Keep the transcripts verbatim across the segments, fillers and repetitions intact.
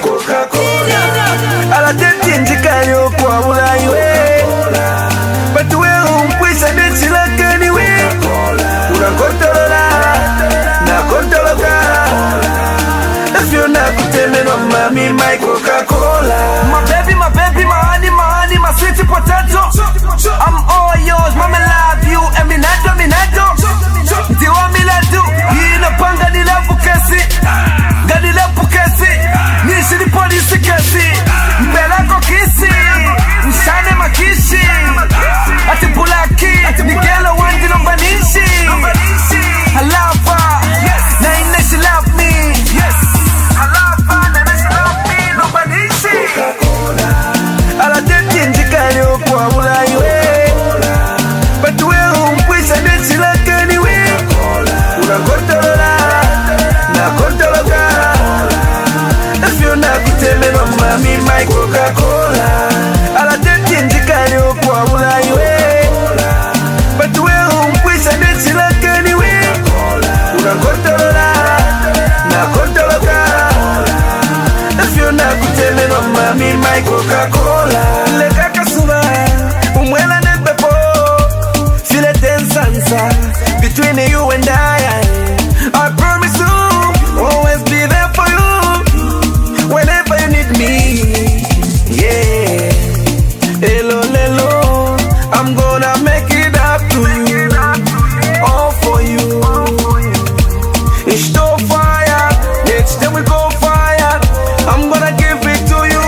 Coca-Cola. Ala tetinji kanyo kwa ulaiwe. Batuwe umpwisa neti lakani we. Una kontolola, na kontoloka. If you na kutemenwa mami my Coca-Cola. My baby, my baby, my honey, my honey, my sweet potato. I'm all yours, mama love you. And me nado, me nado. Ndiwa mi la do. Hino panga ni la bukesi. Gani la bukesi. Nishi ni polisi kesi. Mbela ko kisi. Mshane makishi. Ati pulaki. Nigelo wandi nombanishi. I love her. Na ine she love me. I love her. Na ine she love me. Nombanishi. Ala tetinji kanyo kwa ulaiwe. Batuwe umpwisa neti lakani we. Una kontolola, na kontoloka. If you na kutemenwa mami my Coca-Cola. Ala tetinji kanyo kwa ulaiwe. Batuwe umpwisa neti lakani we. Una kontolola, na kontoloka. If you na kutemenwa mami my Coca-Cola. Leka kasuba, umwela nebepo. Feel it in sansa between you and I. I promise to always be there for you whenever you need me. Yeah, hello, hello. I'm gonna make it up to you, all for you. It's so fire, next time we go fire. I'm gonna give it to you.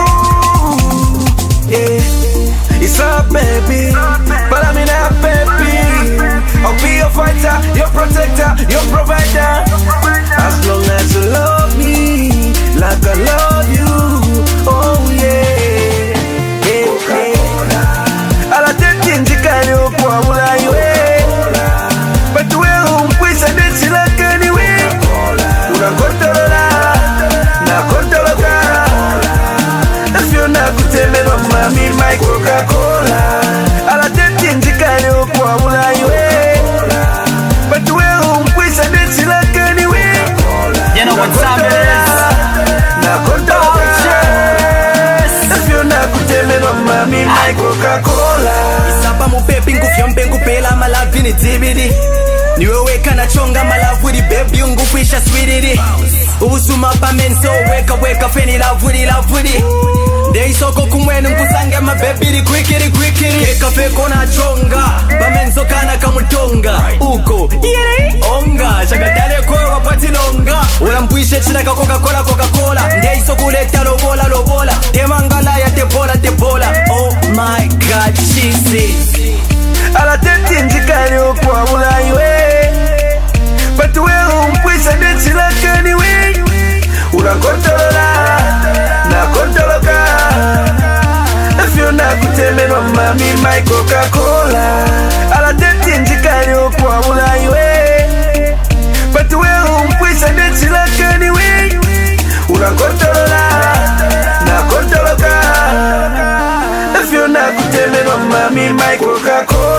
Yeah, it's up, baby, but I'm in a baby. I'll be your fighter, your protector, your provider. As long as you love me, like I love you. Oh yeah, yeah, yeah. Ala tetinji kanyo kwa ulaiwe. Batuwe umpwisa neti lakani we. Una kontolola, na kontoloka. If you na kutemenwa mami my Coca-Cola. Ala tetinji kanyo kwa ulaiwe. Batuwe umpwisa neti lakani we. You know what time it is? Na kontoloka. If you na kutemenwa mami my Coca-Cola. Saba mupepi nkufyombe nkupela malavi ni tibidi. Niwe weka na chonga malavuri baby ungufisha swiriri. Ubusuma pa menso weka weka feni lavuri lavuri. Dei soko kumwenu nkusange mabebiri kwikiri kwikiri. Keka feko na chonga pa menso kana kamutonga. Uko yere onga shagatale kwa wapati longa. Ulambwishe china ka Coca-Cola Coca-Cola. Dei soko leta lobola lobola. Temangala ya tebola tebola. Oh my god cheesy. Ala tetinji kanyo kwa ulaiwe. Batuwe umpwisa neti lakani we. Una kontolola, na kontoloka. If you na kutemenwa mami my Coca-Cola. Ala tetinji kanyo kwa ulaiwe. Batuwe umpwisa neti lakani we. Una kontolola, na kontoloka. If you na kutemenwa mami my Coca-Cola.